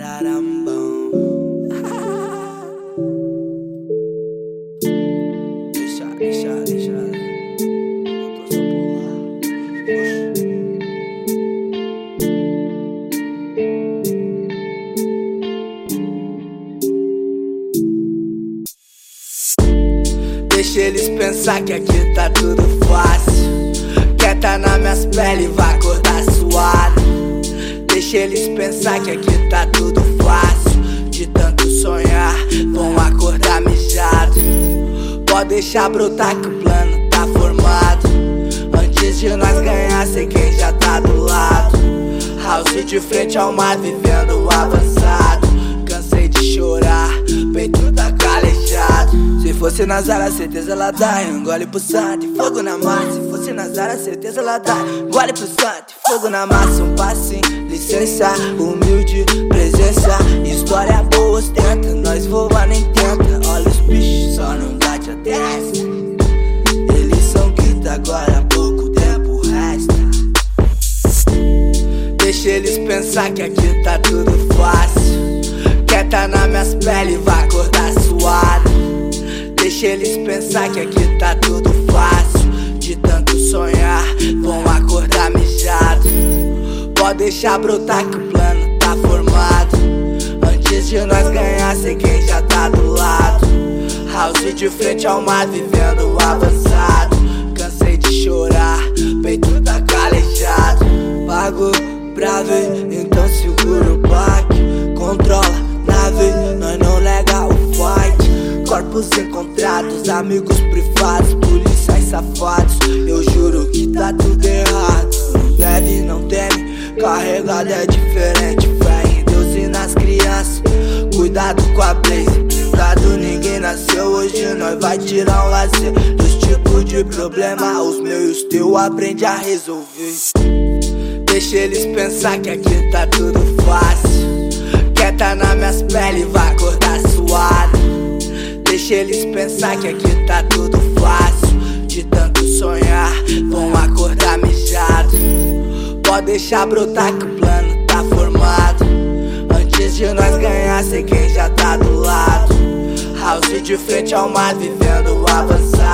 Pararambão. Deixa. Botou só pular. Deixa eles pensar que aqui tá tudo fácil. Quer tá nas minhas peles, vai acordar suado. Deixa eles pensar que aqui tá tudo fácil. De tanto sonhar, vão acordar mijado. Pode deixar brotar que o plano tá formado. Antes de nós ganhar, sei quem já tá do lado. House de frente ao mar, vivendo avançado. Cansei de chorar, peito tá calejado. Se fosse na Zara, certeza ela dá engole pro santo e fogo na massa. Se fosse na Zara, certeza ela dá engole pro santo e fogo na massa. Um passinho, licença, humilde presença. História boa ostenta, nós voa nem tenta. Olha os bichos, só não bate a testa. Eles são guita, agora pouco tempo resta. Deixa eles pensar que aqui tá tudo fácil. Quer tá nas minhas peles, vai acordar suado. Deixa eles pensar que aqui tá tudo fácil. De tanto sonhar, vão acordar mijado. Pode deixar brotar que o plano tá formado. Antes de nós ganhar, sei quem já tá do lado. House de frente ao mar, vivendo avançado. Cansei de chorar, peito tá calejado. Pago pra ver, então segura o baque. Controla nave, nós não lega o fight. Corpos encontrados, amigos privados, policiais safados. Eu juro que tá tudo errado. Não deve, não teme, carregado é diferente. Fé em Deus e nas crianças, cuidado com a blaze. Cuidado, ninguém nasceu hoje, nós vai tirar um lazer. Dos tipos de problema, os meus e os teus aprende a resolver. Deixa eles pensar que aqui tá tudo fácil. Quer tá nas minhas peles, vai acordar suado. Deixa eles pensar que aqui tá tudo fácil. De tanto sonhar, vão acordar mijado. Pode deixar brotar que o plano tá formado. Antes de nós ganhar, sei quem já tá do lado. House de frente ao mar, vivendo avançado.